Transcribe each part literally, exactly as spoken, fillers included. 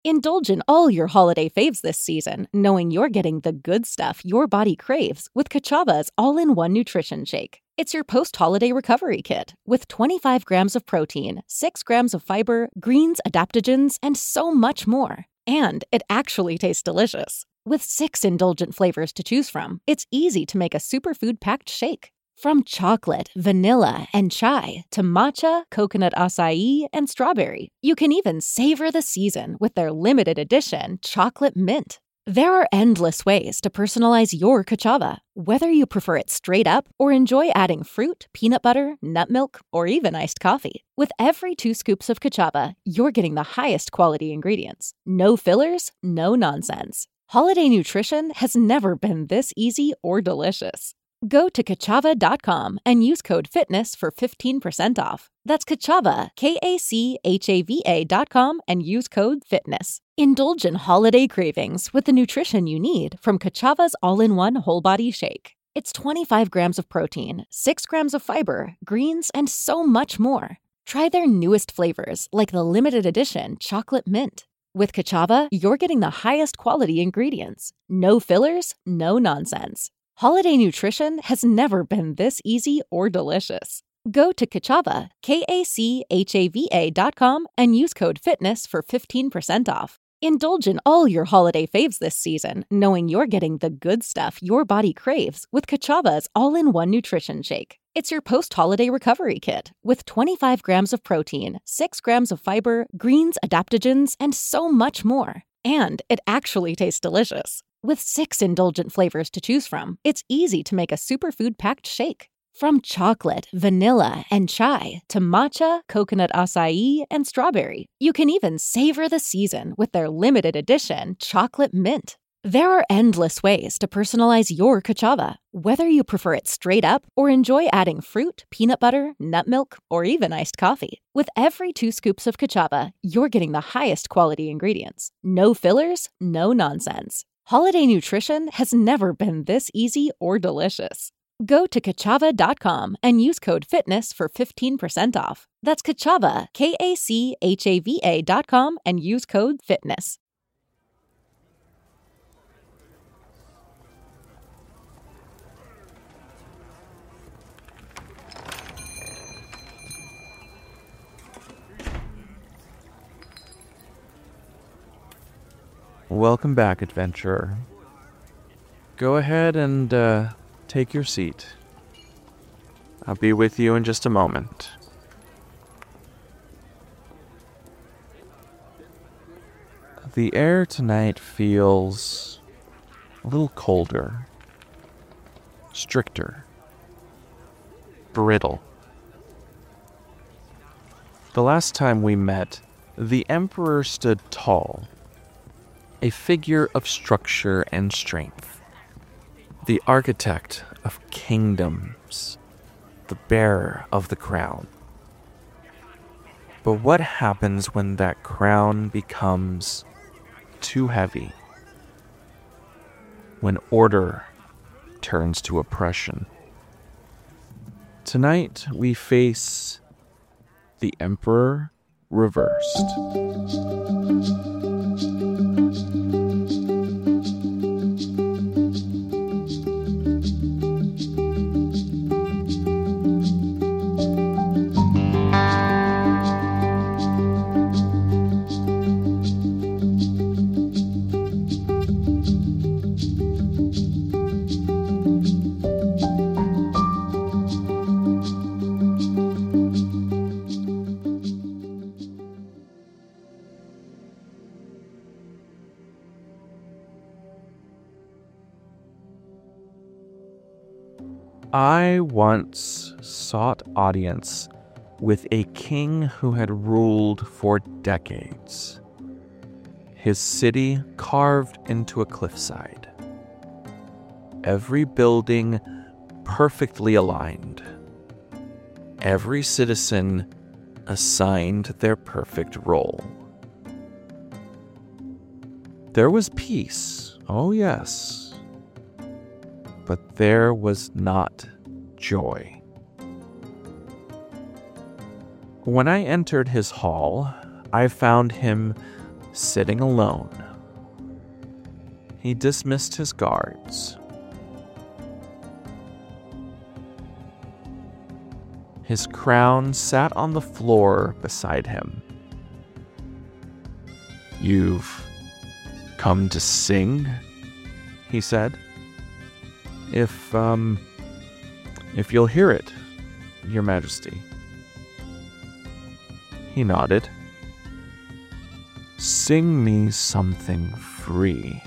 Indulge in all your holiday faves this season, knowing you're getting the good stuff your body craves with Kachava's all-in-one nutrition shake. It's your post-holiday recovery kit with twenty-five grams of protein, six grams of fiber, greens, adaptogens, and so much more. And it actually tastes delicious. With six indulgent flavors to choose from, it's easy to make a superfood-packed shake. From chocolate, vanilla, and chai to matcha, coconut acai, and strawberry, you can even savor the season with their limited edition chocolate mint. There are endless ways to personalize your Kachava, whether you prefer it straight up or enjoy adding fruit, peanut butter, nut milk, or even iced coffee. With every two scoops of Kachava, you're getting the highest quality ingredients. No fillers, no nonsense. Holiday nutrition has never been this easy or delicious. Go to Kachava dot com and use code FITNESS for fifteen percent off. That's Kachava, K A C H A V A dot com, and use code FITNESS. Indulge in holiday cravings with the nutrition you need from Kachava's all-in-one whole body shake. It's twenty-five grams of protein, six grams of fiber, greens, and so much more. Try their newest flavors like the limited edition chocolate mint. With Kachava, you're getting the highest quality ingredients. No fillers, no nonsense. Holiday nutrition has never been this easy or delicious. Go to Kachava, K A C H A V A dot com, and use code FITNESS for fifteen percent off. Indulge in all your holiday faves this season, knowing you're getting the good stuff your body craves with Kachava's all-in-one nutrition shake. It's your post-holiday recovery kit with twenty-five grams of protein, six grams of fiber, greens, adaptogens, and so much more. And it actually tastes delicious. With six indulgent flavors to choose from, it's easy to make a superfood-packed shake. From chocolate, vanilla, and chai to matcha, coconut acai, and strawberry, you can even savor the season with their limited edition chocolate mint. There are endless ways to personalize your Kachava, whether you prefer it straight up or enjoy adding fruit, peanut butter, nut milk, or even iced coffee. With every two scoops of Kachava, you're getting the highest quality ingredients. No fillers, no nonsense. Holiday nutrition has never been this easy or delicious. Go to Kachava dot com and use code FITNESS for fifteen percent off. That's Kachava, K A C H A V A dot com, and use code FITNESS. Welcome back, adventurer. Go ahead and uh, take your seat. I'll be with you in just a moment. The air tonight feels a little colder, stricter, brittle. The last time we met, the Emperor stood tall, a figure of structure and strength, the architect of kingdoms, the bearer of the crown. But what happens when that crown becomes too heavy? When order turns to oppression? Tonight we face the Emperor reversed. I once sought audience with a king who had ruled for decades. His city carved into a cliffside. Every building perfectly aligned. Every citizen assigned their perfect role. There was peace, oh yes. But there was not joy. When I entered his hall, I found him sitting alone. He dismissed his guards. His crown sat on the floor beside him. "You've come to sing?" he said. If, um, if you'll hear it, Your Majesty." He nodded. "Sing me something free."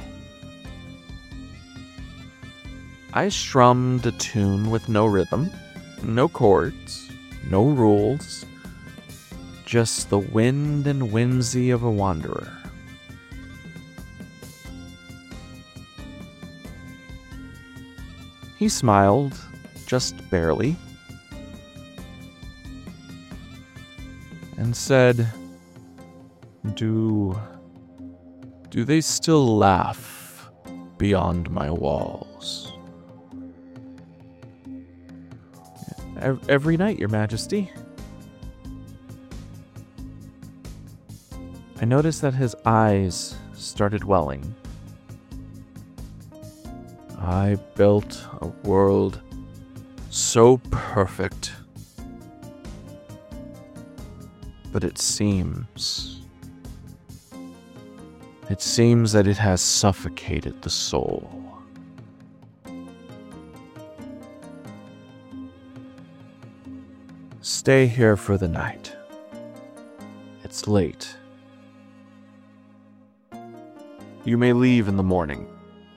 I strummed a tune with no rhythm, no chords, no rules, just the wind and whimsy of a wanderer. He smiled, just barely, and said, Do, do they still laugh beyond my walls?" "Every night, Your Majesty." I noticed that his eyes started welling. "I built a world so perfect, but it seems, it seems that it has suffocated the soul. Stay here for the night. It's late. You may leave in the morning."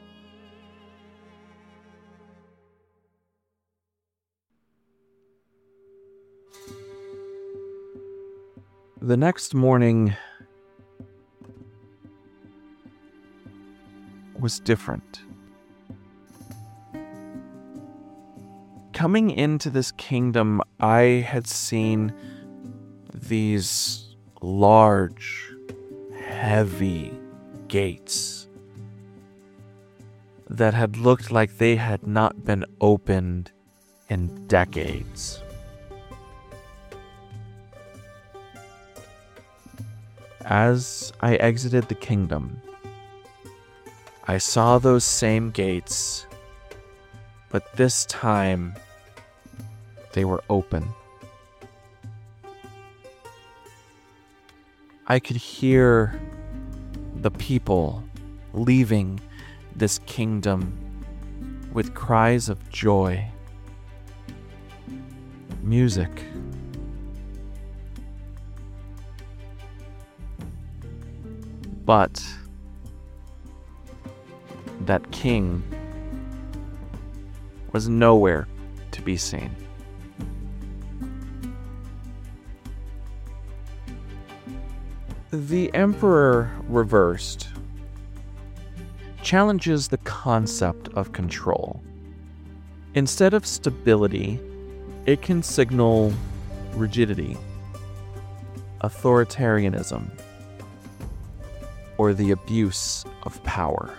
The next morning was different. Coming into this kingdom, I had seen these large, heavy gates that had looked like they had not been opened in decades. As I exited the kingdom, I saw those same gates, but this time they were open. I could hear the people leaving this kingdom with cries of joy, music, but that king was nowhere to be seen. The Emperor Reversed challenges the concept of control. Instead of stability, it can signal rigidity, authoritarianism, or the abuse of power.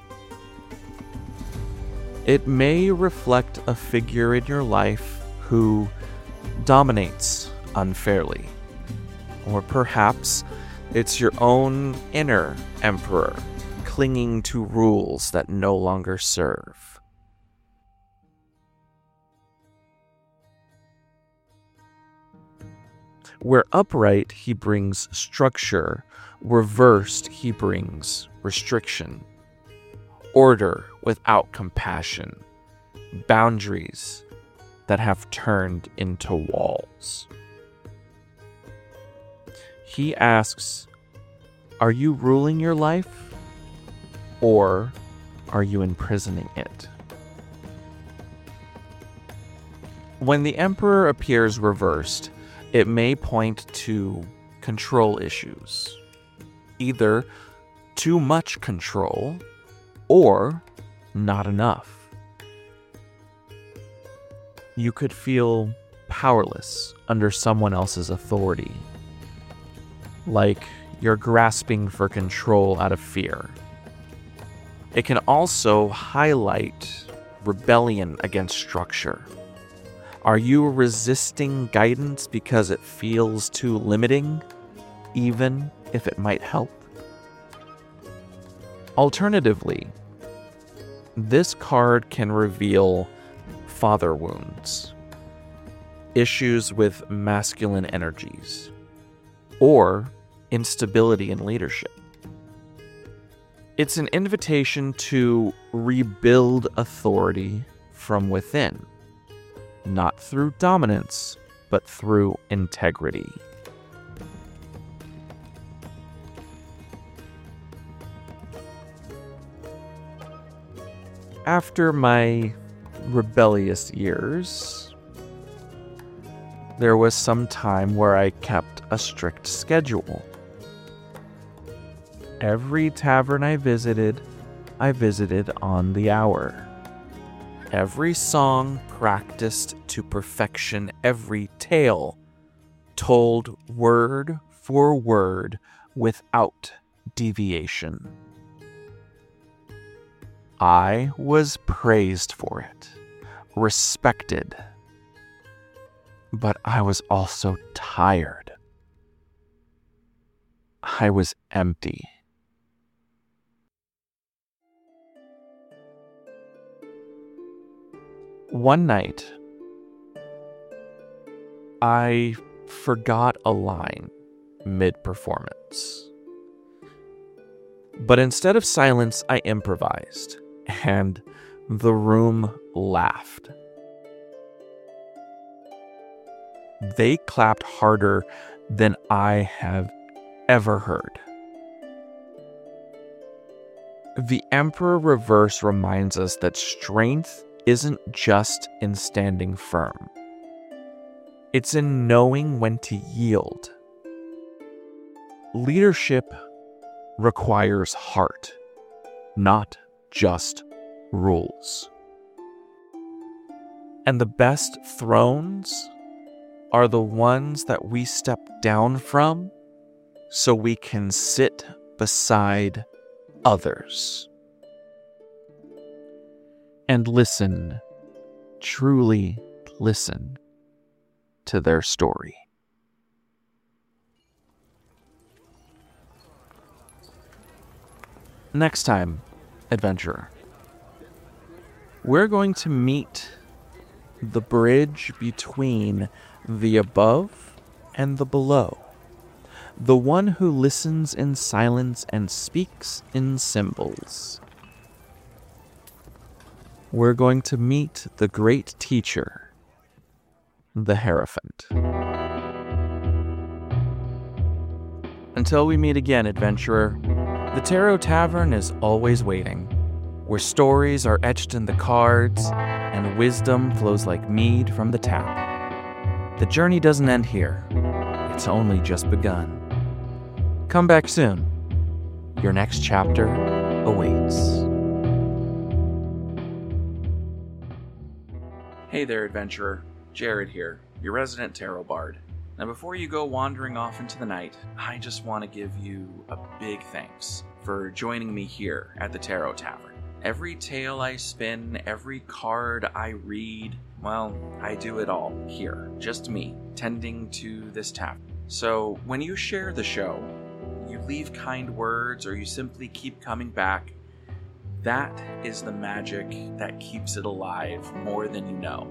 It may reflect a figure in your life who dominates unfairly, or perhaps it's your own inner emperor clinging to rules that no longer serve. Where upright, he brings structure. Reversed, he brings restriction. Order without compassion. Boundaries that have turned into walls. He asks, are you ruling your life, or are you imprisoning it? When the Emperor appears reversed, it may point to control issues. Either too much control, or not enough. You could feel powerless under someone else's authority, like you're grasping for control out of fear. It can also highlight rebellion against structure. Are you resisting guidance because it feels too limiting, even if it might help? Alternatively, this card can reveal father wounds, issues with masculine energies, or instability in leadership. It's an invitation to rebuild authority from within, not through dominance, but through integrity. After my rebellious years, there was some time where I kept a strict schedule. Every tavern I visited, I visited on the hour. Every song practiced to perfection, every tale told word for word without deviation. I was praised for it, respected, but I was also tired. I was empty. One night, I forgot a line mid-performance. But instead of silence, I improvised, and the room laughed. They clapped harder than I have ever heard. The Emperor Reverse reminds us that strength isn't just in standing firm. It's in knowing when to yield. Leadership requires heart, not just rules. And the best thrones are the ones that we step down from so we can sit beside others and listen, truly listen to their story. Next time, adventurer, we're going to meet the bridge between the above and the below, the one who listens in silence and speaks in symbols. We're going to meet the great teacher, the Hierophant. Until we meet again, adventurer, the Tarot Tavern is always waiting, where stories are etched in the cards and wisdom flows like mead from the tap. The journey doesn't end here. It's only just begun. Come back soon. Your next chapter awaits. Hey there, adventurer. Jared here, your resident tarot bard. Now, before you go wandering off into the night, I just want to give you a big thanks for joining me here at the Tarot Tavern. Every tale I spin, every card I read, well, I do it all here, just me, tending to this tavern. So when you share the show, you leave kind words, or you simply keep coming back, that is the magic that keeps it alive more than you know.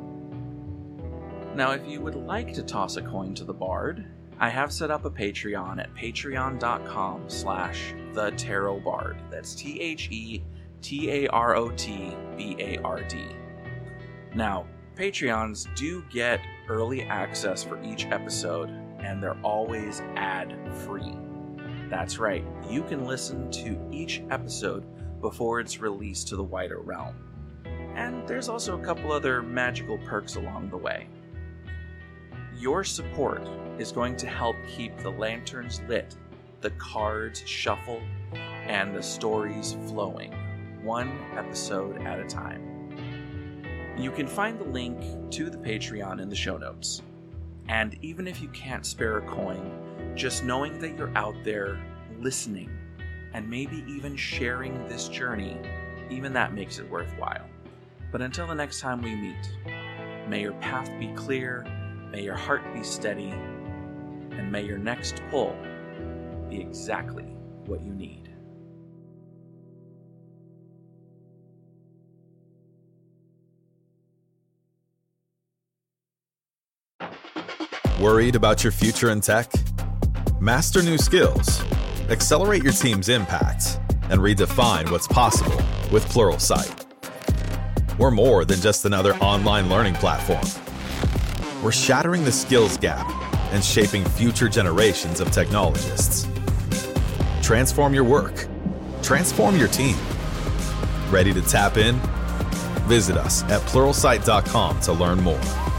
Now, if you would like to toss a coin to the bard, I have set up a Patreon at patreon.com slash the tarot bard. That's T H E T A R O T B A R D. Now, Patreons do get early access for each episode, and they're always ad-free. That's right, you can listen to each episode before it's released to the wider realm. And there's also a couple other magical perks along the way. Your support is going to help keep the lanterns lit, the cards shuffled, and the stories flowing, one episode at a time. You can find the link to the Patreon in the show notes. And even if you can't spare a coin, just knowing that you're out there listening and maybe even sharing this journey, even that makes it worthwhile. But until the next time we meet, may your path be clear, may your heart be steady, and may your next pull be exactly what you need. Worried about your future in tech? Master new skills, accelerate your team's impact, and redefine what's possible with Pluralsight. We're more than just another online learning platform. We're shattering the skills gap and shaping future generations of technologists. Transform your work. Transform your team. Ready to tap in? Visit us at pluralsight dot com to learn more.